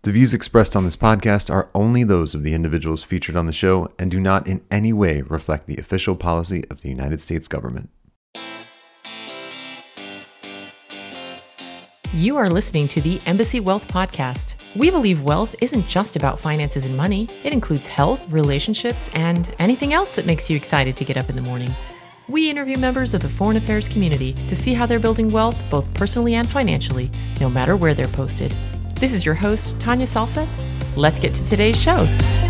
The views expressed on this podcast are only those of the individuals featured on the show and do not in any way reflect the official policy of the United States government. You are listening to the Embassy Wealth Podcast. We believe wealth isn't just about finances and money. It includes health, relationships, and anything else that makes you excited to get up in the morning. We interview members of the foreign affairs community to see how they're building wealth, both personally and financially, no matter where they're posted. This is your host, Tanya Salsa. Let's get to today's show.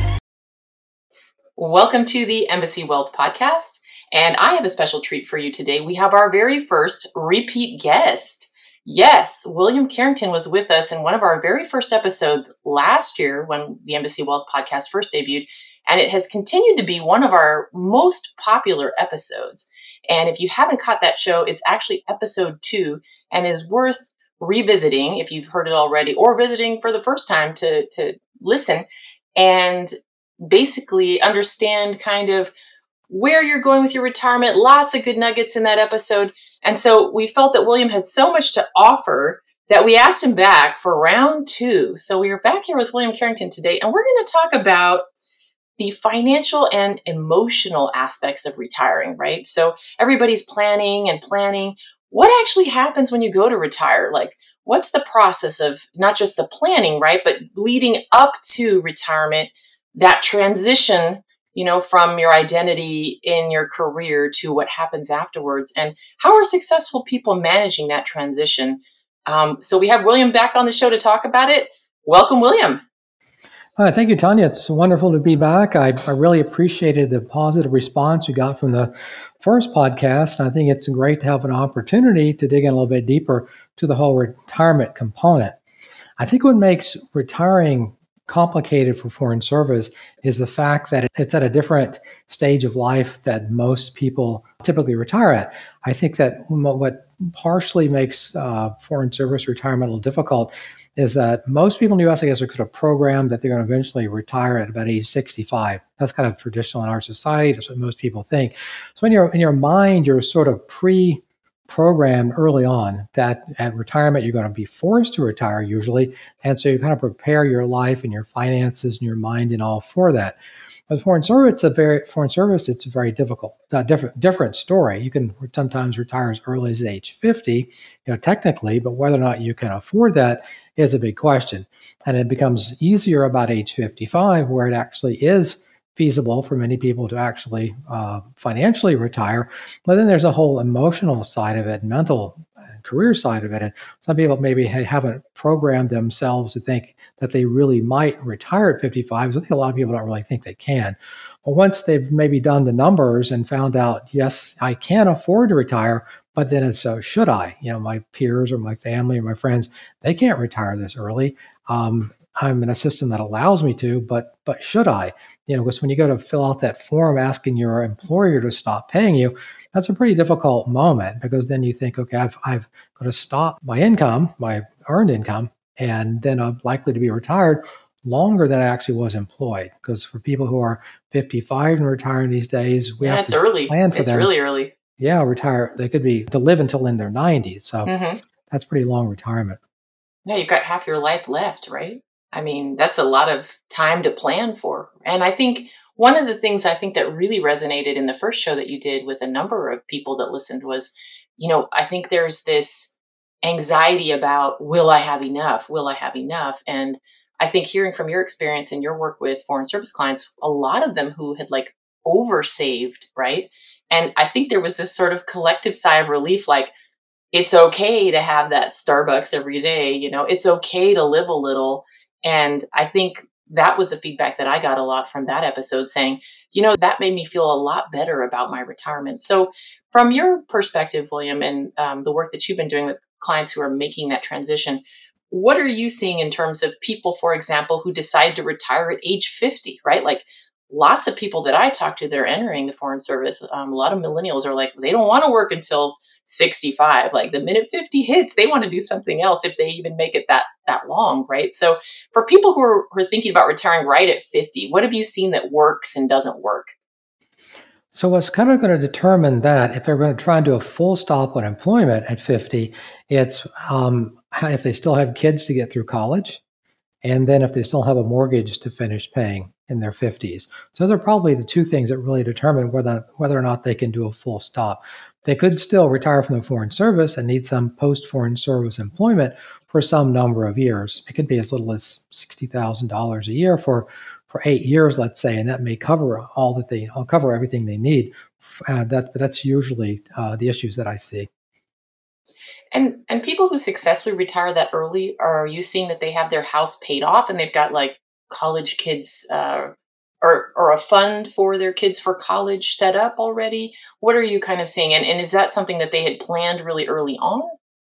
Welcome to the Embassy Wealth Podcast, and I have a special treat for you today. We have our very first repeat guest. Yes, William Carrington was with us in one of our very first episodes last year when the Embassy Wealth Podcast first debuted, and it has continued to be one of our most popular episodes. And if you haven't caught that show, it's actually episode 2 and is worth revisiting if you've heard it already, or visiting for the first time to listen and basically understand kind of where you're going with your retirement. Lots of good nuggets in that episode. And so we felt that William had so much to offer that we asked him back for round 2. So we are back here with William Carrington today, and we're going to talk about the financial and emotional aspects of retiring, right? So everybody's planning. What actually happens when you go to retire? Like, what's the process of not just the planning, right, but leading up to retirement, that transition, from your identity in your career to what happens afterwards, and how are successful people managing that transition? So we have William back on the show to talk about it. Welcome, William. Thank you, Tanya. It's wonderful to be back. I really appreciated the positive response we got from the first podcast. I think it's great to have an opportunity to dig in a little bit deeper to the whole retirement component. I think what makes retiring complicated for foreign service is the fact that it's at a different stage of life that most people typically retire at. I think that what partially makes foreign service retirement a little difficult is that most people in the U.S., I guess, are sort of programmed that they're going to eventually retire at about age 65. That's kind of traditional in our society. That's what most people think. So in your mind, you're sort of pre-programmed early on that at retirement, you're going to be forced to retire usually. And so you kind of prepare your life and your finances and your mind and all for that. But foreign service, it's a very difficult, different story. You can sometimes retire as early as age 50, technically, but whether or not you can afford that is a big question. And it becomes easier about age 55, where it actually is feasible for many people to actually financially retire. But then there's a whole emotional side of it, mental career side of it. And some people maybe haven't programmed themselves to think that they really might retire at 55. So I think a lot of people don't really think they can. But once they've maybe done the numbers and found out, yes, I can afford to retire, but then it's so should I? My peers or my family or my friends, they can't retire this early. I'm in a system that allows me to, but should I? Because when you go to fill out that form asking your employer to stop paying you, that's a pretty difficult moment, because then you think, okay, I've got to stop my income, my earned income, and then I'm likely to be retired longer than I actually was employed. Because for people who are 55 and retiring these days, we have to early. Plan for it's them. Really early. Yeah, retire. They could be to live until in their 90s. So That's pretty long retirement. Yeah, you've got half your life left, right? I mean, that's a lot of time to plan for. And I think one of the things I think that really resonated in the first show that you did with a number of people that listened was, I think there's this anxiety about, will I have enough? Will I have enough? And I think hearing from your experience and your work with foreign service clients, a lot of them who had oversaved, right? And I think there was this sort of collective sigh of relief, like, it's okay to have that Starbucks every day, it's okay to live a little. And I think that was the feedback that I got a lot from that episode, saying, that made me feel a lot better about my retirement. So from your perspective, William, and the work that you've been doing with clients who are making that transition, what are you seeing in terms of people, for example, who decide to retire at age 50, right? Like lots of people that I talk to that are entering the foreign service, a lot of millennials are like, they don't want to work until 65. Like the minute 50 hits, they want to do something else if they even make it that long, right? So for people who are thinking about retiring right at 50, what have you seen that works and doesn't work? So what's kind of going to determine that, if they're going to try and do a full stop on employment at 50, it's if they still have kids to get through college, and then if they still have a mortgage to finish paying in their 50s. So those are probably the two things that really determine whether or not they can do a full stop. They could still retire from the Foreign Service and need some post-Foreign Service employment for some number of years. It could be as little as $60,000 a year for 8 years, let's say, and that may cover cover everything they need. But that's usually the issues that I see. And people who successfully retire that early, are you seeing that they have their house paid off and they've got like college kids or a fund for their kids for college set up already? What are you kind of seeing? And is that something that they had planned really early on?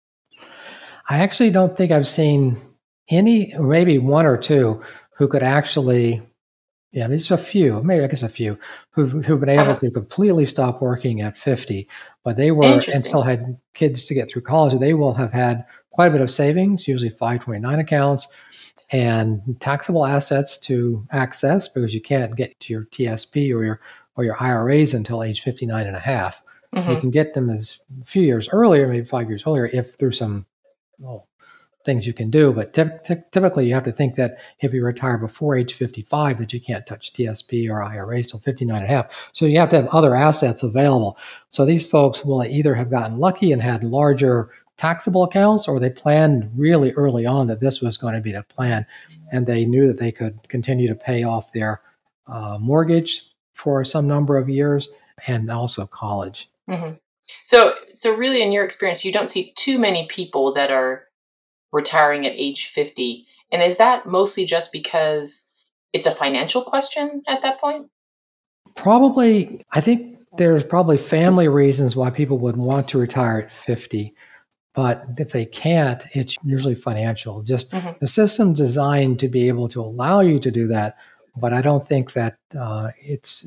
I actually don't think I've seen any, maybe one or two, who could actually, just a few, maybe I guess a few, who've been able to completely stop working at 50, but they were and still had kids to get through college. They will have had quite a bit of savings, usually 529 accounts, and taxable assets to access, because you can't get to your TSP or your IRAs until age 59 and a half. Mm-hmm. You can get them as a few years earlier, maybe 5 years earlier, if through some things you can do. But typically you have to think that if you retire before age 55, that you can't touch TSP or IRAs till 59 and a half. So you have to have other assets available. So these folks will either have gotten lucky and had larger taxable accounts, or they planned really early on that this was going to be the plan, and they knew that they could continue to pay off their mortgage for some number of years and also college. Mm-hmm. So really, in your experience, you don't see too many people that are retiring at age 50. And is that mostly just because it's a financial question at that point? Probably. I think there's probably family reasons why people would want to retire at 50. But if they can't, it's usually financial. Just the system's designed to be able to allow you to do that. But I don't think that it's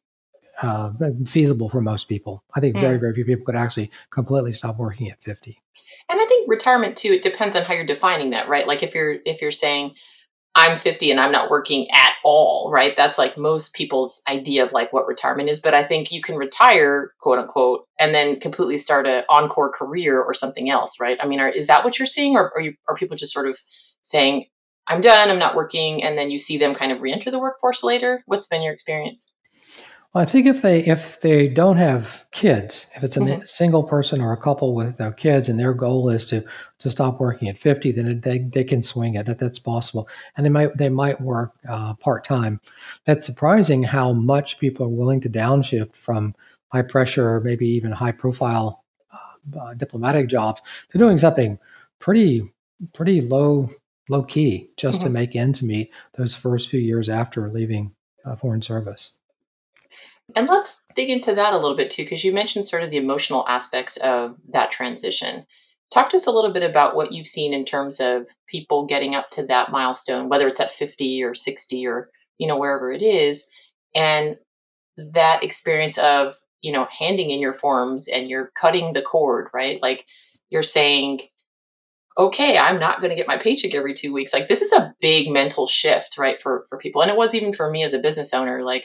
feasible for most people. I think very, very few people could actually completely stop working at 50. And I think retirement too, it depends on how you're defining that, right? Like if you're saying I'm 50 and I'm not working at all, right? That's like most people's idea of like what retirement is. But I think you can retire, quote unquote, and then completely start an encore career or something else, right? I mean, is that what you're seeing, or are people just sort of saying, I'm done, I'm not working, and then you see them kind of re-enter the workforce later? What's been your experience? Well, I think if they don't have kids, if it's a single person or a couple without kids, and their goal is to stop working at 50, then they can swing it. That's possible, and they might work part time. That's surprising how much people are willing to downshift from high pressure, or maybe even high profile diplomatic jobs, to doing something pretty low key just to make ends meet those first few years after leaving foreign service. And let's dig into that a little bit too, because you mentioned sort of the emotional aspects of that transition. Talk to us a little bit about what you've seen in terms of people getting up to that milestone, whether it's at 50 or 60 or, wherever it is, and that experience of, handing in your forms and you're cutting the cord, right? Like you're saying, okay, I'm not going to get my paycheck every 2 weeks. Like this is a big mental shift, right? For people. And it was even for me as a business owner, like,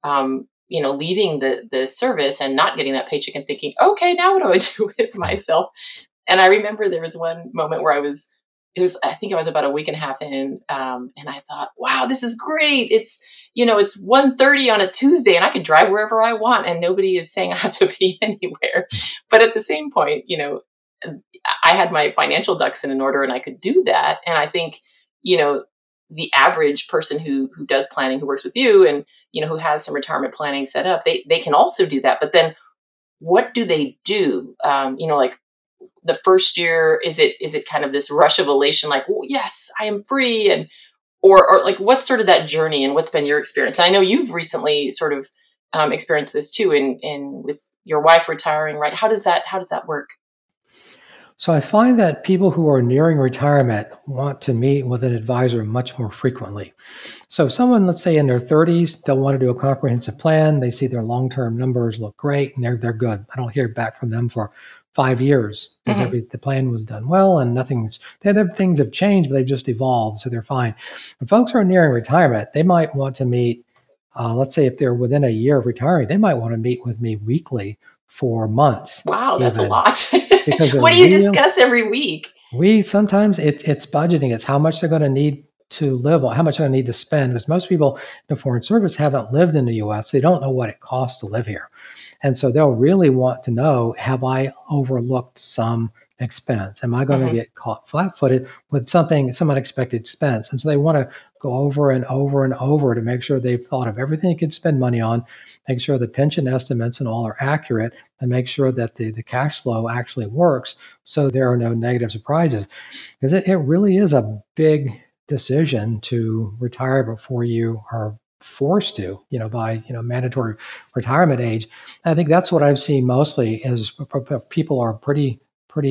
leaving the service and not getting that paycheck and thinking, okay, now what do I do with myself? And I remember there was one moment where I think I was about a week and a half in, and I thought, wow, this is great. It's 1:30 on a Tuesday and I can drive wherever I want and nobody is saying I have to be anywhere. But at the same point, I had my financial ducks in order and I could do that. And I think, the average person who does planning, who works with you and, who has some retirement planning set up, they can also do that. But then what do they do? Like the first year, is it kind of this rush of elation, like, oh, yes, I am free. And, or like, what's sort of that journey and what's been your experience? And I know you've recently sort of experienced this too in with your wife retiring, right? How does that work? So I find that people who are nearing retirement want to meet with an advisor much more frequently. So if someone, let's say in their 30s, they'll want to do a comprehensive plan. They see their long-term numbers look great and they're good. I don't hear back from them for 5 years because the plan was done well and things have changed, but they've just evolved. So they're fine. When folks are nearing retirement, they might want to meet, let's say if they're within a year of retiring, they might want to meet with me weekly for months. Wow, that's a lot. What do you discuss every week? Sometimes it's budgeting. It's how much they're going to need to live on, how much I need to spend, because most people in the Foreign Service haven't lived in the U.S. They don't know what it costs to live here. And so they'll really want to know, have I overlooked some expense? Am I going to get caught flat-footed with some unexpected expense? And so they want to go over and over and over to make sure they've thought of everything they could spend money on, make sure the pension estimates and all are accurate, and make sure that the cash flow actually works so there are no negative surprises. Because it really is a big decision to retire before you are forced to, by, mandatory retirement age. I think that's what I've seen mostly is people are pretty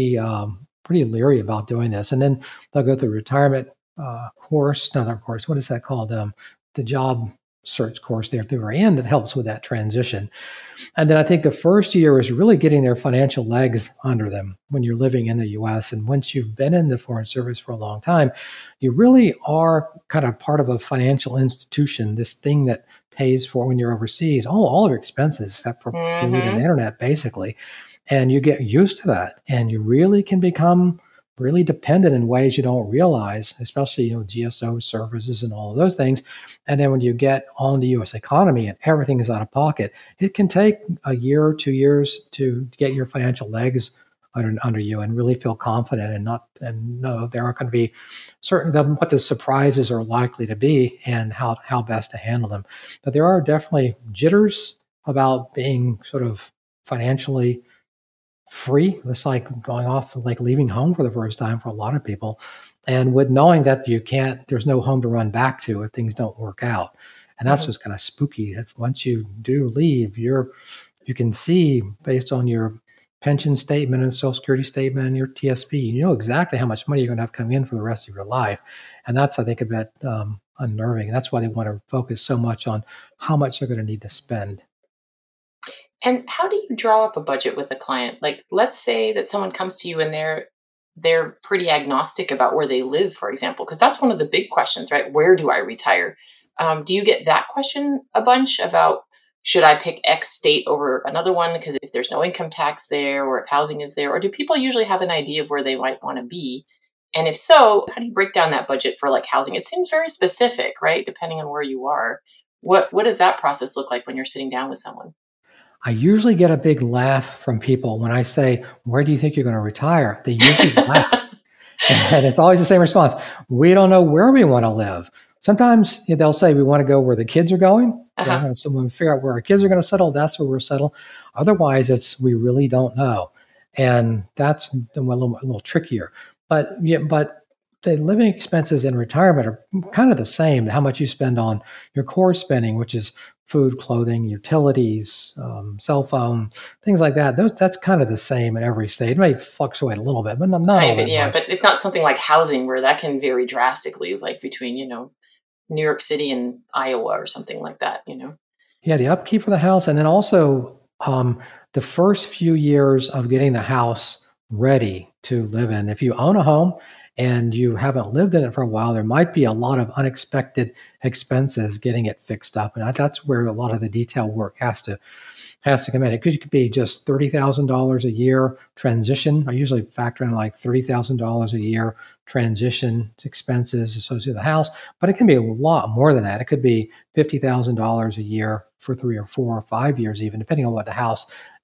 leery about doing this. And then they'll go through retirement course, another course, what is that called? The job search course there at the very end that helps with that transition. And then I think the first year is really getting their financial legs under them when you're living in the U.S. And once you've been in the Foreign Service for a long time, you really are kind of part of a financial institution, this thing that pays for when you're overseas, all of your expenses except for food and internet, basically. And you get used to that. And you really can become really dependent in ways you don't realize, especially, GSO services and all of those things. And then when you get on the U.S. economy and everything is out of pocket, it can take a year or 2 years to get your financial legs under you and really feel confident and know there are going to be certain what the surprises are likely to be and how best to handle them. But there are definitely jitters about being sort of financially free. It's like going off, like leaving home for the first time for a lot of people. And with knowing that there's no home to run back to if things don't work out. And that's just kind of spooky. If once you do leave, you can see based on your pension statement and Social Security statement and your TSP, you know exactly how much money you're going to have coming in for the rest of your life. And that's, I think, a bit unnerving. And that's why they want to focus so much on how much they're going to need to spend. And how do you draw up a budget with a client? Like, let's say that someone comes to you and they're pretty agnostic about where they live, for example, because that's one of the big questions, right? Where do I retire? Do you get that question a bunch about, should I pick X state over another one because if there's no income tax there or if housing is there? Or do people usually have an idea of where they might want to be? And if so, how do you break down that budget for like housing? It seems very specific, right? Depending on where you are. What does that process look like when you're sitting down with someone? I usually get a big laugh from people when I say, where do you think you're going to retire? They usually laugh. And it's always the same response. We don't know where we want to live. Sometimes they'll say we want to go where the kids are going. So when we figure out where our kids are going to settle, that's where we'll settle. Otherwise, we really don't know. And that's a little trickier. But the living expenses in retirement are kind of the same. How much you spend on your core spending, which is food, clothing, utilities, cell phone, things like that. That's kind of the same in every state. It may fluctuate a little bit, but not all that much. But it's not something like housing where that can vary drastically, like between, New York City and Iowa or something like that, Yeah, the upkeep for the house. And then also the first few years of getting the house ready to live in. If you own a home and you haven't lived in it for a while, there might be a lot of unexpected expenses getting it fixed up. And that's where a lot of the detail work has to come in. It could be just $30,000 a year transition. I usually factor in like $30,000 a year transition expenses associated with the house, but it can be a lot more than that. It could be $50,000 a year for 3 or 4 or 5 years, even depending on what the house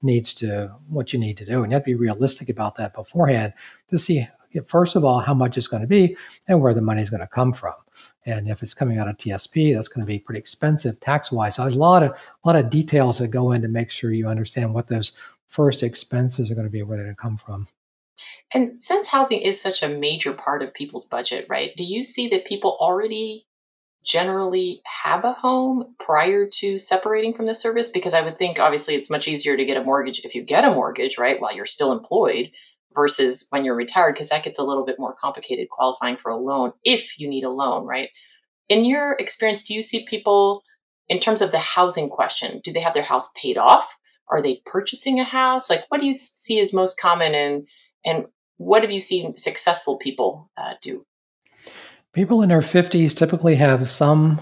what you need to do. And you have to be realistic about that beforehand to see, first of all, how much it's going to be and where the money is going to come from. And if it's coming out of TSP, that's going to be pretty expensive tax-wise. So there's a lot of details that go in to make sure you understand what those first expenses are going to be, where they're going to come from. And since housing is such a major part of people's budget, right? Do you see that people already generally have a home prior to separating from the service? Because I would think, obviously, it's much easier to get a mortgage if you get a mortgage, right, while you're still employed versus when you're retired, because that gets a little bit more complicated qualifying for a loan if you need a loan, right? In your experience, do you see people, in terms of the housing question, do they have their house paid off? Are they purchasing a house? Like, what do you see as most common and what have you seen successful people do? People in their 50s typically have some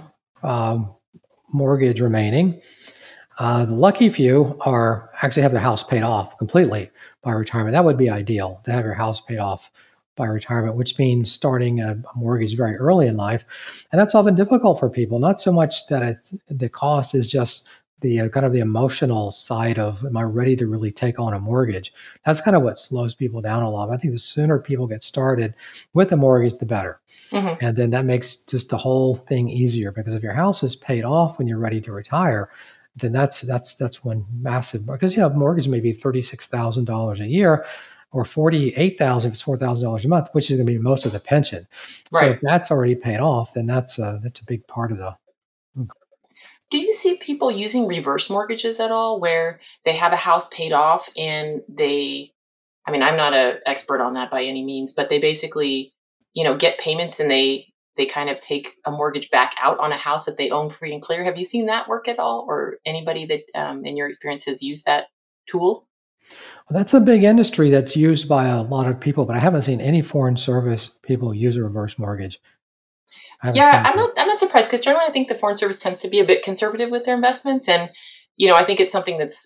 mortgage remaining. The lucky few actually have their house paid off completely by retirement. That would be ideal, to have your house paid off by retirement, which means starting a mortgage very early in life. And that's often difficult for people. Not so much that the cost is just the kind of the emotional side of, am I ready to really take on a mortgage? That's kind of what slows people down a lot. I think the sooner people get started with a mortgage, the better. Mm-hmm. And then that makes just the whole thing easier, because if your house is paid off when you're ready to retire, then that's one massive, because mortgage may be $36,000 a year, or $48,000 if it's $4,000 a month, which is going to be most of the pension. Right. So if that's already paid off, then that's a big part of the. Do you see people using reverse mortgages at all, where they have a house paid off and I'm not an expert on that by any means, but they basically, get payments and they kind of take a mortgage back out on a house that they own free and clear? Have you seen that work at all, or anybody that in your experience has used that tool? Well, that's a big industry that's used by a lot of people, but I haven't seen any foreign service people use a reverse mortgage. Yeah, I'm not surprised, because generally I think the Foreign Service tends to be a bit conservative with their investments, and I think it's something that's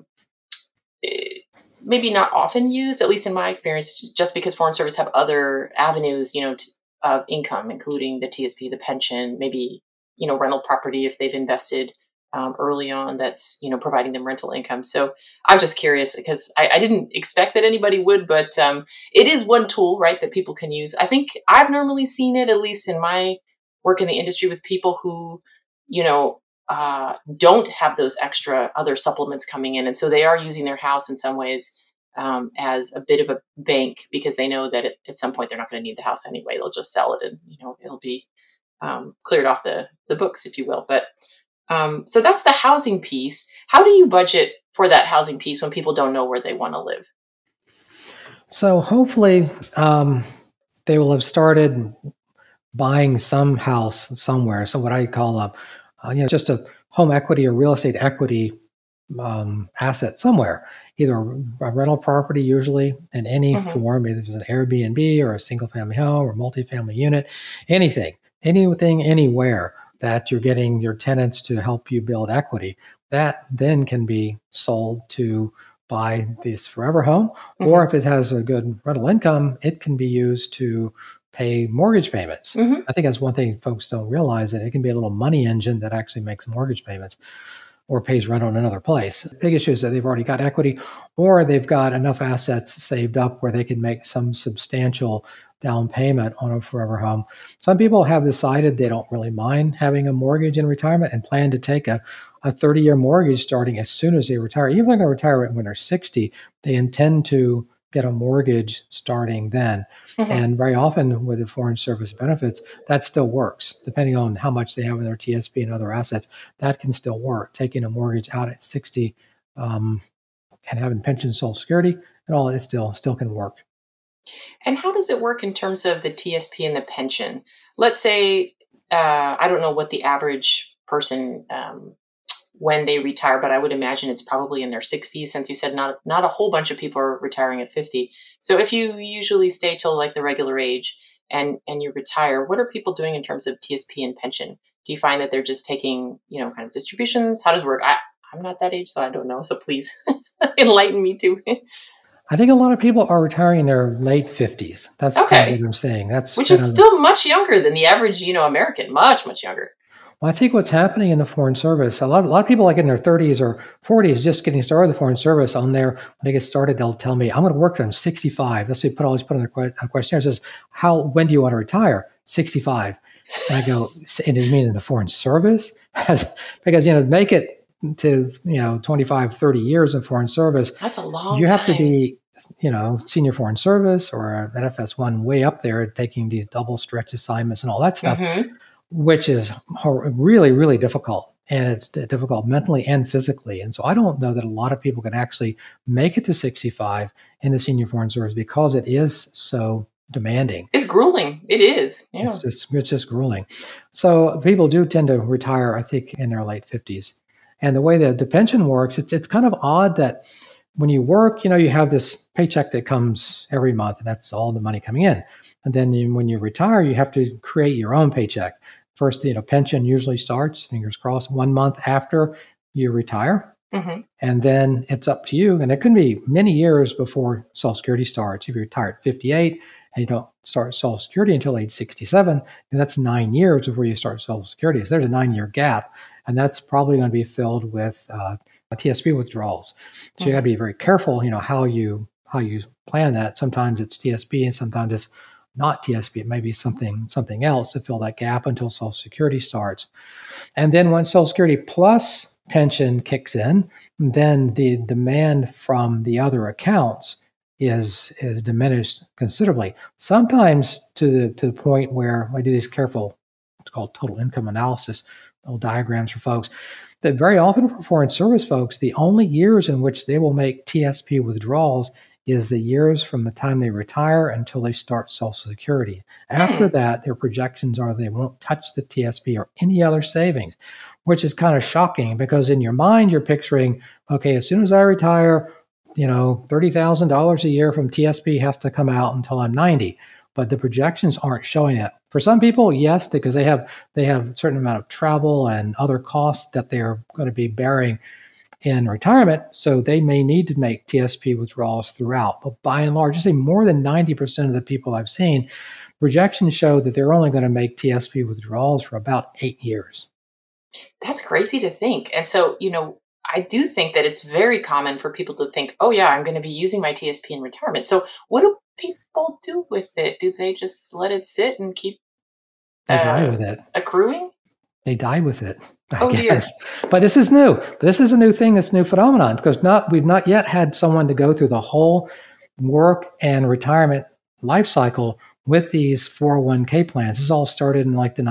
maybe not often used, at least in my experience, just because Foreign Service have other avenues, of income, including the TSP, the pension, maybe rental property if they've invested early on, that's providing them rental income. So I'm just curious, because I didn't expect that anybody would, but it is one tool, right, that people can use. I think I've normally seen it, at least in my work in the industry, with people who don't have those extra other supplements coming in, and so they are using their house in some ways as a bit of a bank, because they know that at some point they're not going to need the house anyway. They'll just sell it, and it'll be cleared off the books, if you will. But so that's the housing piece. How do you budget for that housing piece when people don't know where they want to live? So hopefully they will have started buying some house somewhere. So what I call just a home equity or real estate equity asset somewhere, either a rental property, usually in any form, either it's an Airbnb or a single family home or multifamily unit, anything, anywhere that you're getting your tenants to help you build equity, that then can be sold to buy this forever home. Or if it has a good rental income, it can be used to pay mortgage payments. I think that's one thing folks don't realize, that it can be a little money engine that actually makes mortgage payments or pays rent on another place. The big issue is that they've already got equity, or they've got enough assets saved up where they can make some substantial down payment on a forever home. Some people have decided they don't really mind having a mortgage in retirement and plan to take a 30-year mortgage starting as soon as they retire. Even if they're going to retire when they're 60, they intend to get a mortgage starting then. And very often with the Foreign Service benefits, that still works. Depending on how much they have in their TSP and other assets, that can still work. Taking a mortgage out at 60 and having pension, Social Security, and all, it still can work. And how does it work in terms of the TSP and the pension? Let's say, I don't know what the average person when they retire, but I would imagine it's probably in their 60s, since you said not a whole bunch of people are retiring at 50. So if you usually stay till like the regular age and you retire, what are people doing in terms of TSP and pension? Do you find that they're just taking, kind of distributions? How does it work? I'm not that age, so I don't know. So please enlighten me too. I think a lot of people are retiring in their late 50s. That's kind of what I'm saying. Which is still much younger than the average, American, much, much younger. Well, I think what's happening in the Foreign Service, a lot of people like in their 30s or 40s, just getting started with the Foreign Service, when they get started, they'll tell me, I'm going to work till I'm 65. Let's say put on their questionnaire. It says, when do you want to retire? 65. And I go, and you mean in the Foreign Service? Because, make it to, 25, 30 years of Foreign Service. That's a long time. You have to be, senior Foreign Service or an FS1 way up there, taking these double stretch assignments and all that stuff. Which is really, really difficult. And it's difficult mentally and physically. And so I don't know that a lot of people can actually make it to 65 in the senior Foreign Service, because it is so demanding. It's grueling. It is. Yeah. It's just grueling. So people do tend to retire, I think, in their late 50s. And the way that the pension works, it's kind of odd that when you work, you have this paycheck that comes every month, and that's all the money coming in. And then when you retire, you have to create your own paycheck. First, pension usually starts, fingers crossed, 1 month after you retire. And then it's up to you. And it can be many years before Social Security starts. If you retire at 58 and you don't start Social Security until age 67, then that's 9 years before you start Social Security. So there's a 9-year gap, and that's probably going to be filled with TSP withdrawals. So you got to be very careful, how you plan that. Sometimes it's TSP, and sometimes it's not TSP. It may be something else to fill that gap until Social Security starts. And then once Social Security plus pension kicks in, then the demand from the other accounts is diminished considerably. Sometimes to the point where I do these careful, it's called total income analysis, little diagrams for folks, that very often for foreign service folks, the only years in which they will make TSP withdrawals is the years from the time they retire until they start Social Security. After that, their projections are they won't touch the TSP or any other savings, which is kind of shocking because in your mind, you're picturing, okay, as soon as I retire, $30,000 a year from TSP has to come out until I'm 90. But the projections aren't showing it. For some people, yes, because they have a certain amount of travel and other costs that they are going to be bearing in retirement, so they may need to make TSP withdrawals throughout. But by and large, I say more than 90% of the people I've seen, projections show that they're only going to make TSP withdrawals for about 8 years. That's crazy to think. And so, I do think that it's very common for people to think, oh yeah, I'm going to be using my TSP in retirement. So what do people do with it? Do they just let it sit and keep die with it, accruing? They die with it, I guess. Dear. But this is new. This is a new thing. That's a new phenomenon because we've not yet had someone to go through the whole work and retirement life cycle with these 401k plans. This all started in like in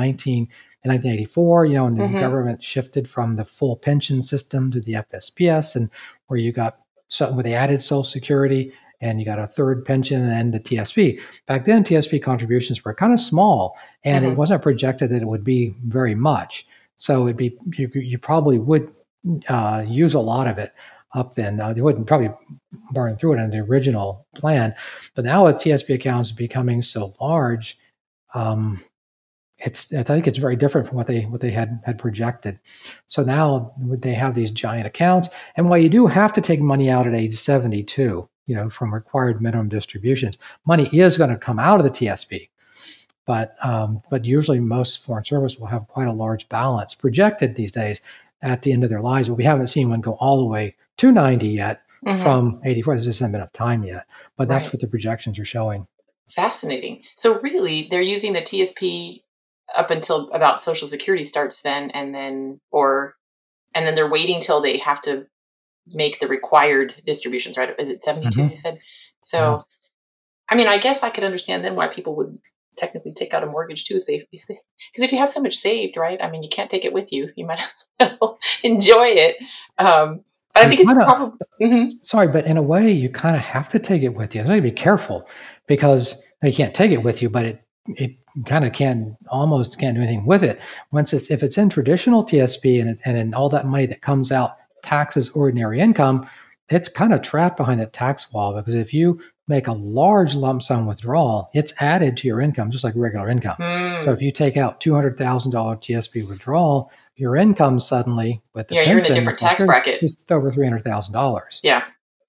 1984, and the government shifted from the full pension system to the FSPS, and where they added Social Security and you got a third pension and the TSP. Back then, TSP contributions were kind of small, and it wasn't projected that it would be very much. So you probably would use a lot of it up then. They wouldn't probably burn through it in the original plan, but now with TSP accounts becoming so large, I think it's very different from what they had projected. So now they have these giant accounts, and while you do have to take money out at age 72, from required minimum distributions, money is going to come out of the TSP. But usually most foreign service will have quite a large balance projected these days at the end of their lives. But we haven't seen one go all the way to 90 yet from 84. There's just not enough time yet. But that's what the projections are showing. Fascinating. So really, they're using the TSP up until about Social Security starts then, and then they're waiting till they have to make the required distributions, right? Is it 72 you said? So, yeah. I guess I could understand then why people would technically take out a mortgage too, because if you have so much saved, right? You can't take it with you. You might as well enjoy it. But I think it's probably... Sorry, but in a way, you kind of have to take it with you. You have to be careful because you can't take it with you, but it kind of almost can't do anything with it. If it's in traditional TSP and in all that money that comes out taxes ordinary income, it's kind of trapped behind the tax wall because if you make a large lump sum withdrawal, it's added to your income just like regular income. So if you take out $200,000 TSP withdrawal, your income suddenly with the pension, you're in a different tax bracket. Just over $300,000. Yeah.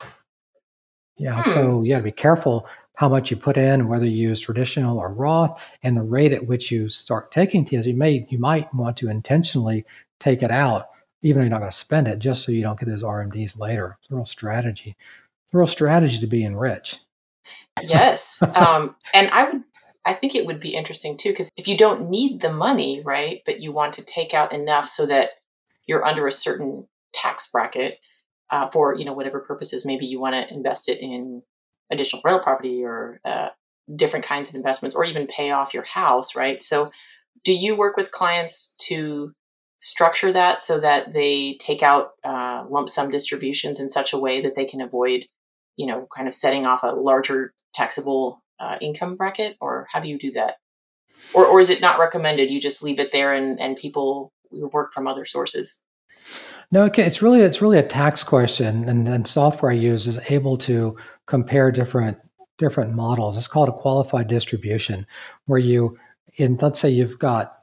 So you got to be careful how much you put in, whether you use traditional or Roth, and the rate at which you start taking TSP. You might want to intentionally take it out, even though you're not going to spend it, just so you don't get those RMDs later. It's a real strategy. It's a real strategy to being rich. Yes. And I think it would be interesting too, because if you don't need the money, right, but you want to take out enough so that you're under a certain tax bracket for, whatever purposes, maybe you want to invest it in additional rental property or different kinds of investments, or even pay off your house, right? So do you work with clients to structure that so that they take out lump sum distributions in such a way that they can avoid, kind of setting off a larger taxable income bracket? Or how do you do that? Or is it not recommended? You just leave it there and people work from other sources? No, okay. It's really a tax question, and software I use is able to compare different models. It's called a qualified distribution, where let's say you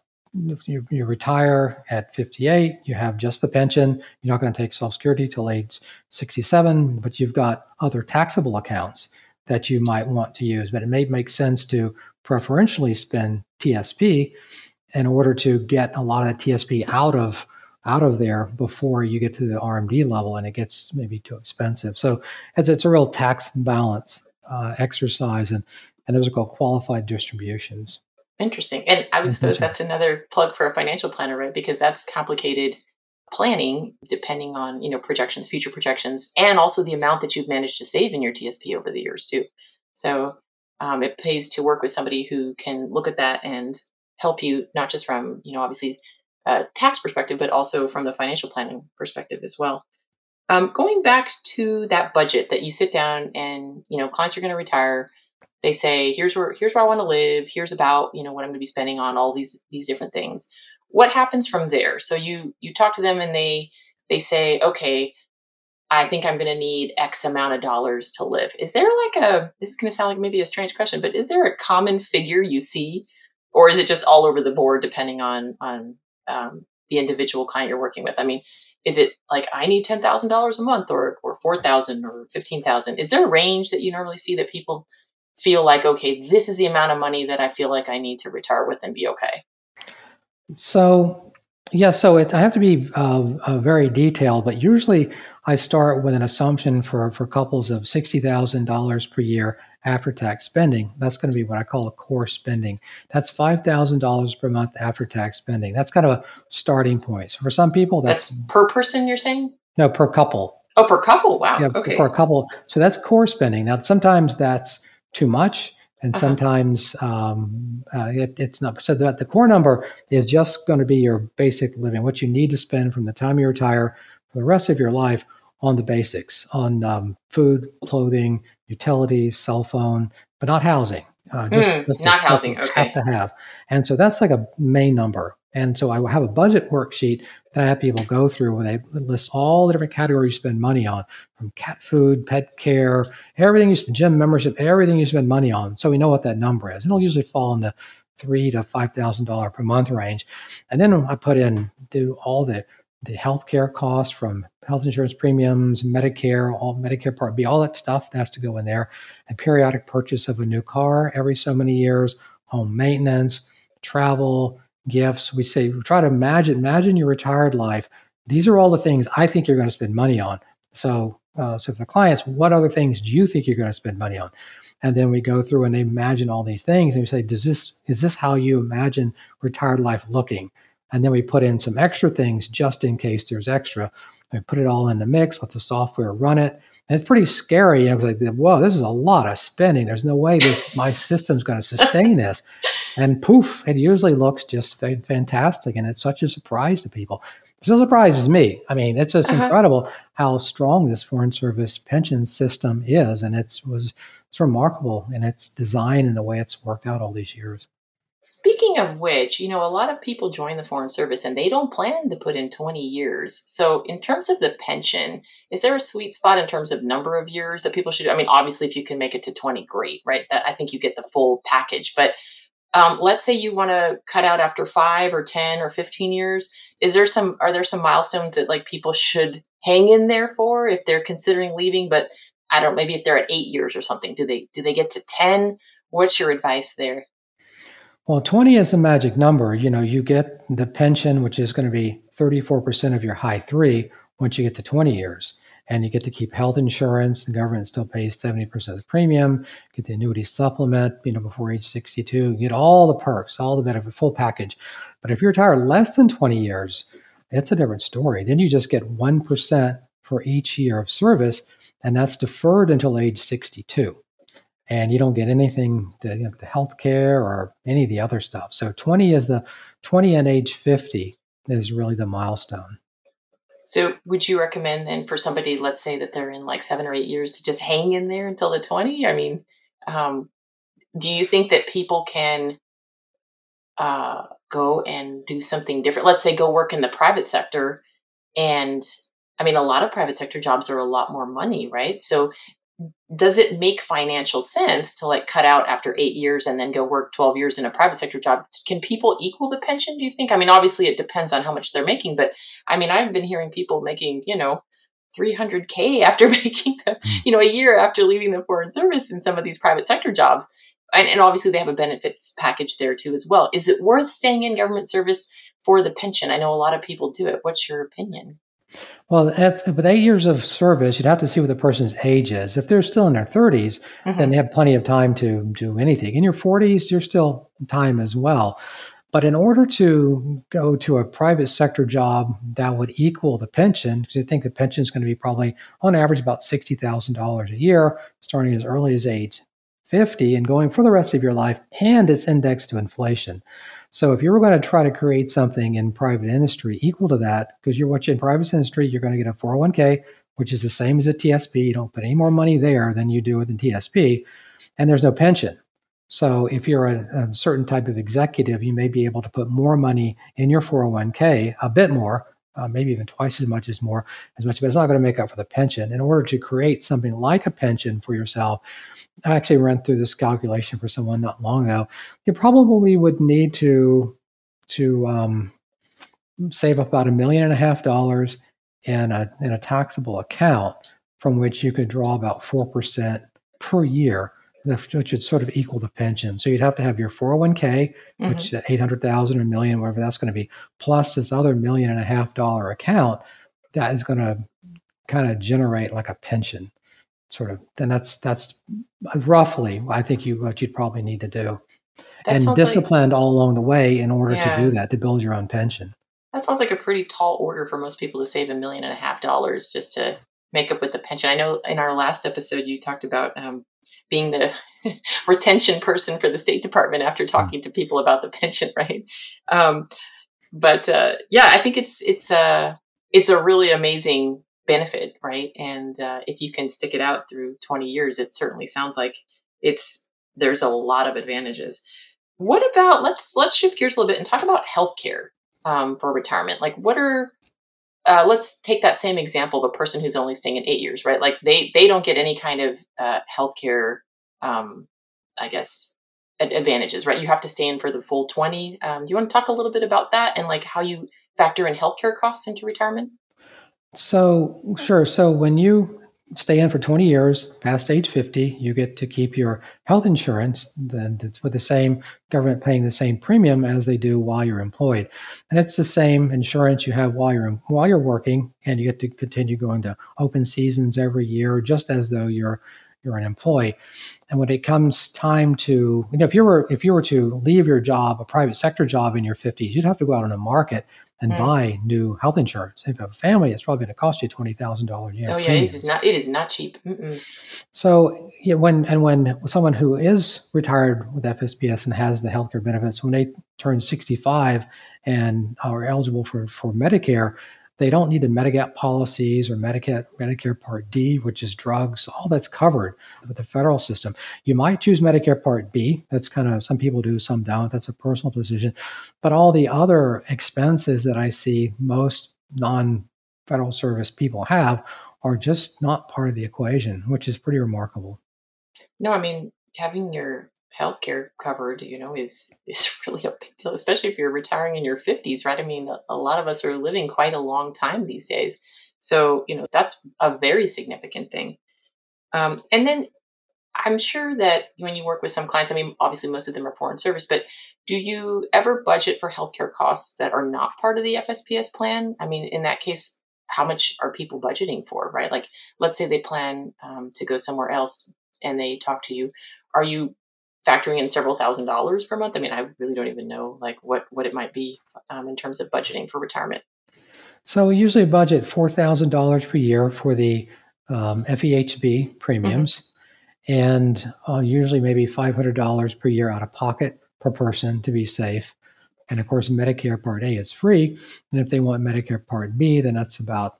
retire at 58, you have just the pension, you're not going to take Social Security till age 67, but you've got other taxable accounts that you might want to use, but it may make sense to preferentially spend TSP in order to get a lot of that TSP out of there before you get to the RMD level and it gets maybe too expensive. So it's a real tax balance exercise, and those are called qualified distributions. Interesting. And I would suppose that's another plug for a financial planner, right? Because that's complicated planning depending on, projections, future projections, and also the amount that you've managed to save in your TSP over the years too. So it pays to work with somebody who can look at that and help you, not just from, obviously tax perspective, but also from the financial planning perspective as well. Going back to that budget that you sit down and, clients are going to retire. They say, here's where I want to live. Here's about, what I'm going to be spending on all these different things. What happens from there? So you talk to them and they say, okay, I think I'm going to need X amount of dollars to live. Is there this is going to sound like maybe a strange question, but is there a common figure you see, or is it just all over the board depending on the individual client you're working with? I mean, is it like I need $10,000 a month or 4,000 or 15,000? Is there a range that you normally see that people feel like, okay, this is the amount of money that I feel like I need to retire with and be okay? So, yeah, I have to be very detailed, but usually I start with an assumption for couples of $60,000 per year after tax spending. That's going to be what I call a core spending. That's $5,000 per month after tax spending. That's kind of a starting point. So for some people, that's per person, you're saying? No, per couple. Oh, per couple. Wow. Yeah, okay. For a couple. So that's core spending. Now, sometimes that's too much, and sometimes it's not. So the core number is just going to be your basic living, what you need to spend from the time you retire for the rest of your life on the basics, on food, clothing, utilities, cell phone, but not housing. Just not housing. Okay. Have to have. And so that's like a main number. And so I will have a budget worksheet that I have people go through where they list all the different categories you spend money on, from cat food, pet care, everything you spend, gym membership, everything you spend money on. So we know what that number is. It'll usually fall in the $3,000 to $5,000 per month range. And then I do all the healthcare costs, from health insurance premiums, Medicare, all Medicare Part B, all that stuff that has to go in there, and periodic purchase of a new car every so many years, home maintenance, travel, gifts. We try to imagine your retired life. These are all the things I think you're going to spend money on. So for the clients, what other things do you think you're going to spend money on? And then we go through and they imagine all these things, and we say, is this how you imagine retired life looking? And then we put in some extra things just in case there's extra. We put it all in the mix, let the software run it. And it's pretty scary. It's like, whoa, this is a lot of spending. There's no way my system's going to sustain this. And poof, it usually looks just fantastic. And it's such a surprise to people. It still surprises me. I mean, it's just incredible how strong this Foreign Service pension system is. And it's remarkable in its design and the way it's worked out all these years. Speaking of which, a lot of people join the Foreign Service and they don't plan to put in 20 years. So in terms of the pension, is there a sweet spot in terms of number of years that people should? I mean, obviously, if you can make it to 20, great, right? I think you get the full package. But let's say you want to cut out after 5 or 10 or 15 years. Are there some milestones that people should hang in there for if they're considering leaving? But I don't know, maybe if they're at 8 years or something, do they get to 10? What's your advice there? Well, 20 is the magic number. You get the pension, which is going to be 34% of your high 3 once you get to 20 years. And you get to keep health insurance. The government still pays 70% of the premium. Get the annuity supplement, before age 62. You get all the perks, all the benefit, full package. But if you retire less than 20 years, it's a different story. Then you just get 1% for each year of service, and that's deferred until age 62. And you don't get anything, the health care or any of the other stuff. So 20 and age 50 is really the milestone. So would you recommend then for somebody, let's say that they're in 7 or 8 years, to just hang in there until the 20? I mean, do you think that people can go and do something different? Let's say go work in the private sector. And I mean, a lot of private sector jobs are a lot more money, right? So does it make financial sense to cut out after 8 years and then go work 12 years in a private sector job? Can people equal the pension, do you think? I mean, obviously it depends on how much they're making, but I mean, I've been hearing people making, 300K after making them, a year after leaving the foreign service in some of these private sector jobs. And obviously they have a benefits package there too as well. Is it worth staying in government service for the pension? I know a lot of people do it. What's your opinion? Well, with 8 years of service, you'd have to see what the person's age is. If they're still in their 30s, then they have plenty of time to do anything. In your 40s, you're still time as well. But in order to go to a private sector job that would equal the pension, because I think the pension is going to be probably on average about $60,000 a year, starting as early as age 50 and going for the rest of your life, and it's indexed to inflation. So if you were going to try to create something in private industry equal to that, because you're watching private industry, you're going to get a 401k, which is the same as a TSP. You don't put any more money there than you do with a TSP, and there's no pension. So if you're a certain type of executive, you may be able to put more money in your 401k, a bit more, maybe even twice as much, but it's not going to make up for the pension. In order to create something like a pension for yourself, I actually ran through this calculation for someone not long ago. You probably would need to save up about $1.5 million in a taxable account from which you could draw about 4% per year, which would sort of equal the pension. So you'd have to have your 401k, which $800,000 or $1 million, whatever that's going to be, plus this other $1.5 million account that is going to kind of generate like a pension, sort of. Then that's roughly, I think, what you'd probably need to do, and disciplined all along the way in order to do that, to build your own pension. That sounds like a pretty tall order for most people to save $1.5 million just to make up with the pension. I know in our last episode you talked about being the retention person for the State Department after talking to people about the pension, right? But I think it's a really amazing benefit, right? And if you can stick it out through 20 years, it certainly sounds like there's a lot of advantages. What about, let's shift gears a little bit and talk about healthcare for retirement. Like, what are let's take that same example of a person who's only staying in 8 years, right? Like they don't get any kind of healthcare, I guess, advantages, right? You have to stay in for the full 20. Do you want to talk a little bit about that and like how you factor in healthcare costs into retirement? So, sure. So when you stay in for 20 years, past age 50, you get to keep your health insurance. Then it's with the same government paying the same premium as they do while you're employed, and it's the same insurance you have while you're working, and you get to continue going to open seasons every year, just as though you're an employee. And when it comes time to, if you were to leave your job, a private sector job in your 50s, you'd have to go out on the market and buy new health insurance. If you have a family, it's probably going to cost you $20,000 a year. Oh yeah, it is not cheap. So when someone who is retired with FSPS and has the healthcare benefits, when they turn 65 and are eligible for Medicare, they don't need the Medigap policies or Medicare Part D, which is drugs. All that's covered with the federal system. You might choose Medicare Part B. That's kind of, some people do, some don't. That's a personal decision. But all the other expenses that I see most non-federal service people have are just not part of the equation, which is pretty remarkable. No, I mean, having your healthcare covered, is really a big deal, especially if you're retiring in your 50s, right? I mean, a lot of us are living quite a long time these days. So, that's a very significant thing. And then I'm sure that when you work with some clients, I mean, obviously most of them are foreign service, but do you ever budget for healthcare costs that are not part of the FSPS plan? I mean, in that case, how much are people budgeting for, right? Like, let's say they plan to go somewhere else and they talk to you. Are you factoring in several $1,000s per month? I mean, I really don't even know like what it might be in terms of budgeting for retirement. So we usually budget $4,000 per year for the FEHB premiums, and usually maybe $500 per year out of pocket per person to be safe. And of course, Medicare Part A is free. And if they want Medicare Part B, then that's about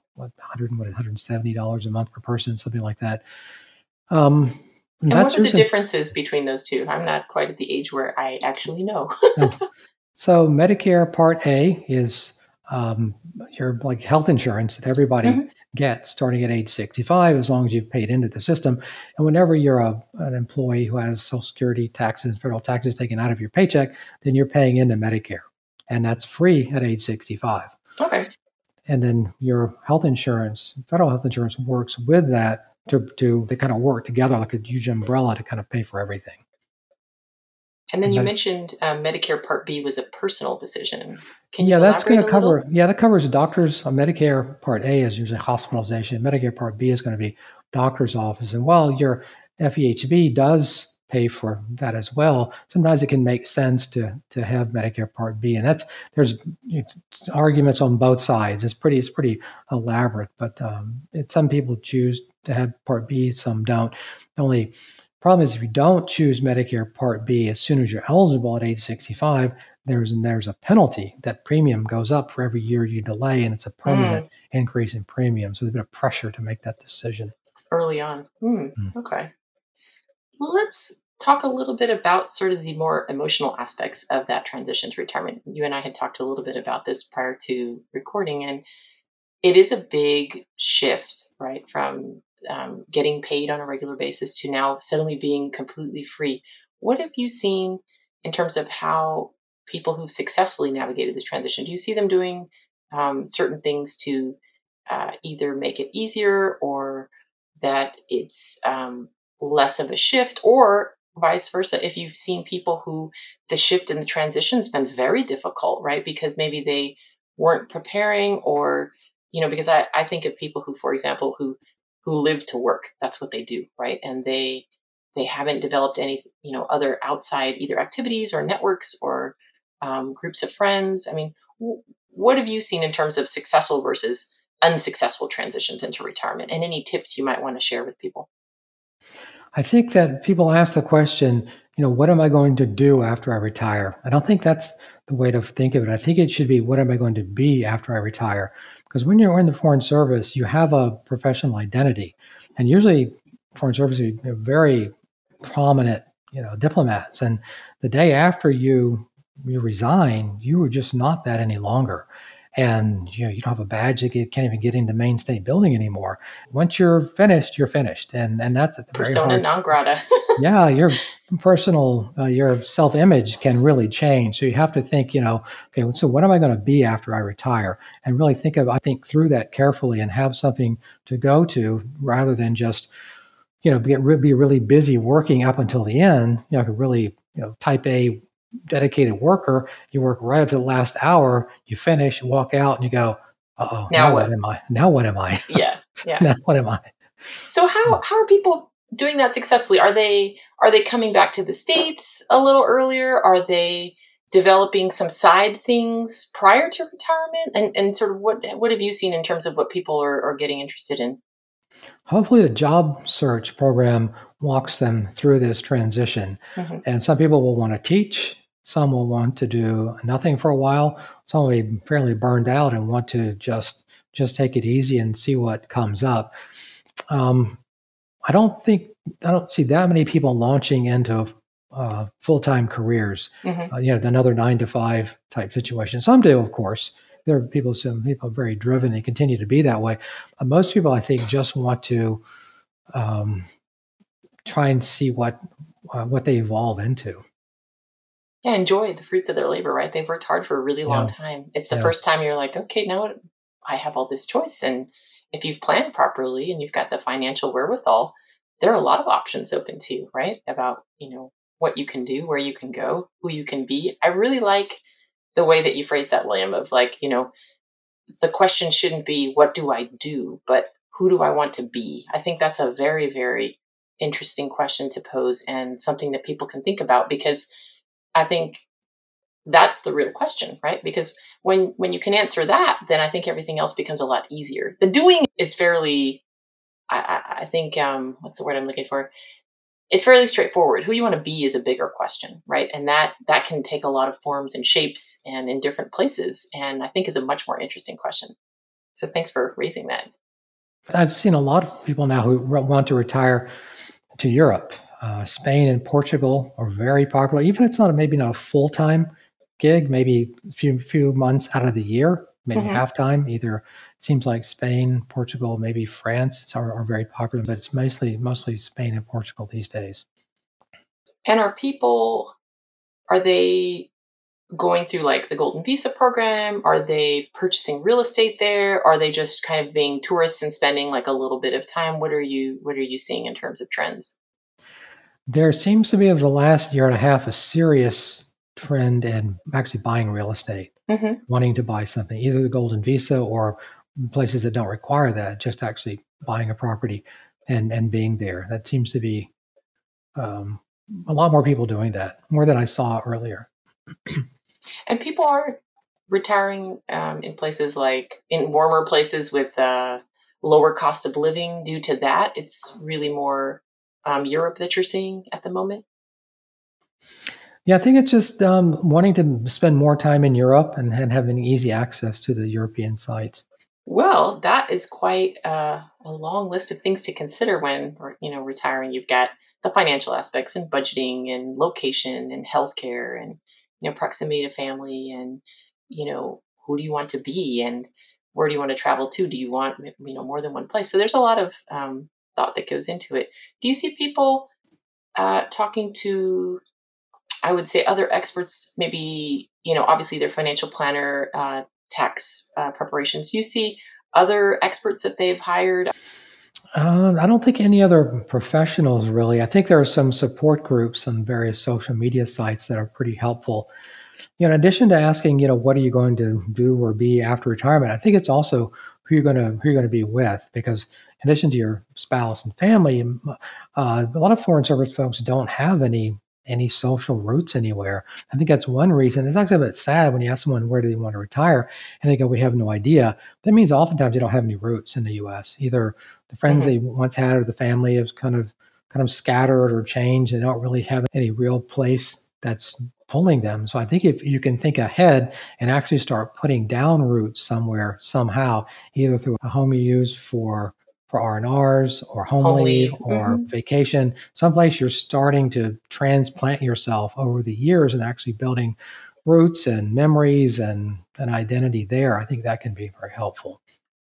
$170 a month per person, something like that. And what are the differences between those two? I'm not quite at the age where I actually know. So Medicare Part A is your like health insurance that everybody gets starting at age 65, as long as you've paid into the system. And whenever you're an employee who has Social Security taxes, federal taxes taken out of your paycheck, then you're paying into Medicare. And that's free at age 65. Okay. and then your health insurance, federal health insurance, works with that to they kind of work together like a huge umbrella to kind of pay for everything. And then And you then, mentioned Medicare Part B was a personal decision. Can you yeah, that's going elaborate to a little? cover. Yeah, that covers doctors. Medicare Part A is usually hospitalization. Medicare Part B is going to be doctor's office. And while your FEHB does pay for that as well, sometimes it can make sense to have Medicare Part B. And there's arguments on both sides. It's pretty elaborate, but some people choose to have Part B, some don't. The only problem is if you don't choose Medicare Part B as soon as you're eligible at age 65, there's a penalty. That premium goes up for every year you delay, and it's a permanent increase in premium. So there's a bit of pressure to make that decision Early on. Mm. Okay. Well, let's talk a little bit about sort of the more emotional aspects of that transition to retirement. You and I had talked a little bit about this prior to recording, and it is a big shift, right? From getting paid on a regular basis to now suddenly being completely free. What have you seen in terms of how people who've successfully navigated this transition, do you see them doing certain things to either make it easier or that it's less of a shift, or vice versa? If you've seen people who the shift and the transition's been very difficult, right? Because maybe they weren't preparing, or because I think of people who, for example, who live to work. That's what they do, right? And they haven't developed any other outside either activities or networks or groups of friends. I mean, what have you seen in terms of successful versus unsuccessful transitions into retirement, and any tips you might want to share with people? I think that people ask the question, what am I going to do after I retire? I don't think that's the way to think of it. I think it should be, what am I going to be after I retire? Because when you're in the Foreign Service, you have a professional identity. And usually Foreign Service are very prominent, diplomats. And the day after you resign, you are just not that any longer. And you don't have a badge that you can't even get into main state building anymore. Once you're finished, you're finished, and that's at the very Persona hard. non grata. Yeah, your personal, your self-image can really change. So you have to think, okay, so what am I going to be after I retire? And really think through that carefully and have something to go to rather than just, be really busy working up until the end. Really, type A dedicated worker. You work right up to the last hour. You finish, you walk out, and you go, "Uh-oh, now what am I? Now what am I? Yeah. Now what am I?" So how are people doing that successfully? Are they coming back to the States a little earlier? Are they developing some side things prior to retirement? And sort of what have you seen in terms of what people are getting interested in? Hopefully, the job search program walks them through this transition. Mm-hmm. And some people will want to teach. Some will want to do nothing for a while. Some will be fairly burned out and want to just take it easy and see what comes up. I don't see that many people launching into full-time careers. Mm-hmm. Another 9 to 5 type situation. Some do, of course. There are some people are very driven and continue to be that way. Most people, I think, just want to try and see what they evolve into. Yeah, enjoy the fruits of their labor, right? They've worked hard for a really long time. It's the first time you're like, okay, now I have all this choice. And if you've planned properly and you've got the financial wherewithal, there are a lot of options open to you, right? About, what you can do, where you can go, who you can be. I really like the way that you phrase that, William, of like, the question shouldn't be, what do I do? But who do I want to be? I think that's a very, very interesting question to pose and something that people can think about, because I think that's the real question, right? Because when you can answer that, then I think everything else becomes a lot easier. The doing is fairly, I think, what's the word I'm looking for? It's fairly straightforward. Who you want to be is a bigger question, right? And that can take a lot of forms and shapes and in different places, and I think is a much more interesting question. So thanks for raising that. I've seen a lot of people now who want to retire to Europe. Spain and Portugal are very popular. Even if it's maybe not a full-time gig, maybe a few months out of the year, maybe half-time. Either it seems like Spain, Portugal, maybe France are very popular, but it's mostly Spain and Portugal these days. And are they going through like the Golden Visa program? Are they purchasing real estate there? Are they just kind of being tourists and spending like a little bit of time? What are you seeing in terms of trends? There seems to be over the last year and a half a serious trend in actually buying real estate, Hmm. wanting to buy something, either the Golden Visa or places that don't require that, just actually buying a property and being there. That seems to be um, a lot more people doing that, more than I saw earlier. And people are retiring in places like in warmer places with lower cost of living due to that. It's really more Europe that you're seeing at the moment. Yeah, I think it's just wanting to spend more time in Europe and having easy access to the European sites. Well, that is quite a long list of things to consider when, retiring. You've got the financial aspects and budgeting and location and healthcare and, proximity to family and, who do you want to be and where do you want to travel to? Do you want, more than one place? So there's a lot of thought that goes into it. Do you see people talking to, I would say, other experts, maybe, obviously their financial planner, tax preparations? You see other experts that they've hired? I don't think any other professionals really. I think there are some support groups on various social media sites that are pretty helpful. In addition to asking, what are you going to do or be after retirement? I think it's also who you're going to be with, because in addition to your spouse and family, a lot of foreign service folks don't have any social roots anywhere. I think that's one reason. It's actually a bit sad when you ask someone where do they want to retire, and they go, "We have no idea." That means oftentimes they don't have any roots in the U.S. Either the friends Mhm. they once had or the family is kind of scattered or changed. They don't really have any real place that's pulling them. So I think if you can think ahead and actually start putting down roots somewhere somehow, either through a home you use for R&Rs or home Home leave leave. or vacation, someplace you're starting to transplant yourself over the years and actually building roots and memories and an identity there. I think that can be very helpful.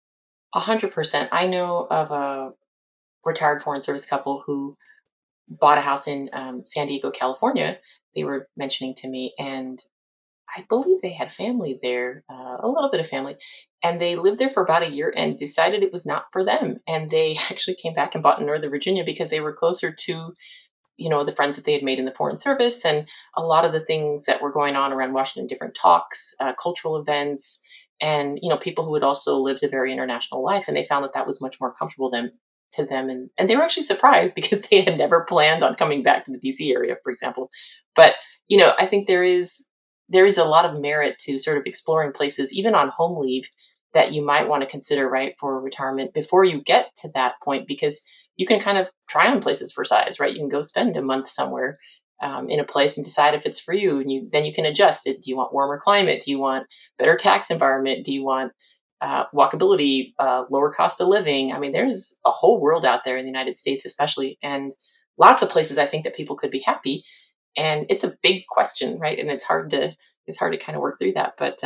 100%. I know of a retired foreign service couple who bought a house in San Diego, California. They were mentioning to me, and I believe they had family there, a little bit of family, and they lived there for about a year and decided it was not for them. And they actually came back and bought in Northern Virginia because they were closer to, the friends that they had made in the foreign service and a lot of the things that were going on around Washington, different talks, cultural events, and, people who had also lived a very international life. And they found that that was much more comfortable to them. And they were actually surprised because they had never planned on coming back to the DC area, for example. But, I think there is a lot of merit to sort of exploring places, even on home leave, that you might want to consider, right, for retirement before you get to that point, because you can kind of try on places for size, right? You can go spend a month somewhere in a place and decide if it's for you, and then you can adjust it. Do you want warmer climate? Do you want better tax environment? Do you want walkability, lower cost of living? I mean, there's a whole world out there in the United States, especially, and lots of places I think that people could be happy. And it's a big question, right? And it's hard to kind of work through that. But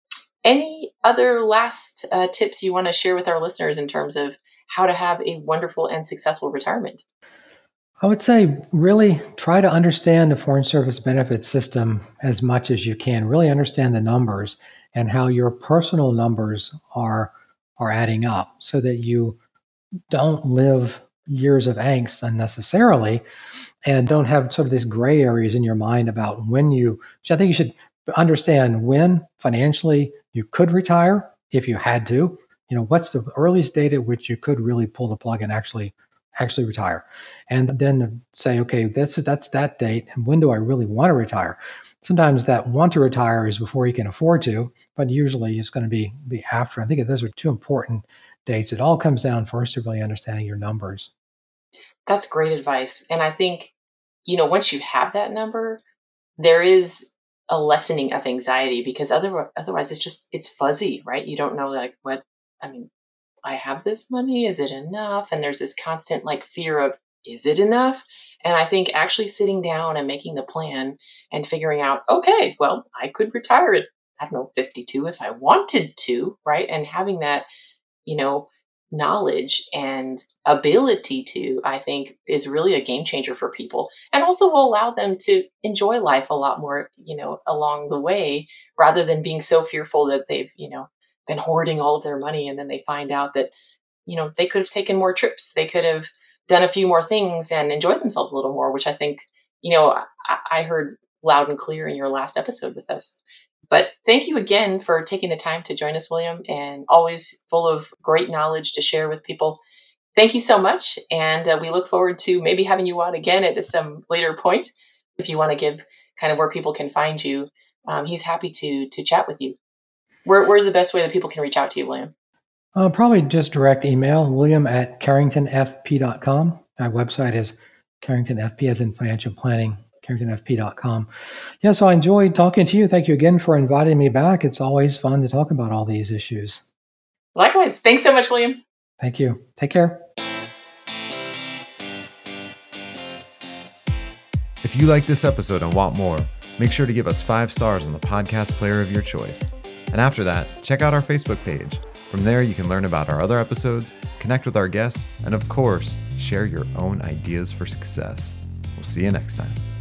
any other last tips you want to share with our listeners in terms of how to have a wonderful and successful retirement? I would say really try to understand the Foreign Service benefit system as much as you can. Really understand the numbers and how your personal numbers are adding up, so that you don't live years of angst unnecessarily and don't have sort of these gray areas in your mind about which I think you should understand when financially you could retire if you had to. What's the earliest date at which you could really pull the plug and actually retire, and then say, okay, that's that date, and when do I really want to retire? Sometimes that want to retire is before you can afford to, but usually it's going to be after. I think those are two important dates. It all comes down first to really understanding your numbers. That's great advice. And I think, once you have that number, there is a lessening of anxiety because otherwise it's fuzzy, right? You don't know like what, I mean, I have this money, is it enough? And there's this constant like fear of, is it enough? And I think actually sitting down and making the plan and figuring out, okay, well, I could retire at, I don't know, 52 if I wanted to, right? And having that, you know, knowledge and ability to, I think, is really a game changer for people, and also will allow them to enjoy life a lot more, along the way, rather than being so fearful that they've, been hoarding all of their money, and then they find out that, they could have taken more trips. They could have done a few more things and enjoyed themselves a little more, which I think, I heard loud and clear in your last episode with us. But thank you again for taking the time to join us, William, and always full of great knowledge to share with people. Thank you so much. And we look forward to maybe having you on again at some later point. If you want to give kind of where people can find you, he's happy to chat with you. Where's the best way that people can reach out to you, William? Probably just direct email, william@carringtonfp.com. Our website is carringtonfp, as in financial planning, carringtonfp.com. Yeah, so I enjoyed talking to you. Thank you again for inviting me back. It's always fun to talk about all these issues. Likewise. Thanks so much, William. Thank you. Take care. If you like this episode and want more, make sure to give us 5 stars on the podcast player of your choice. And after that, check out our Facebook page. From there, you can learn about our other episodes, connect with our guests, and of course, share your own ideas for success. We'll see you next time.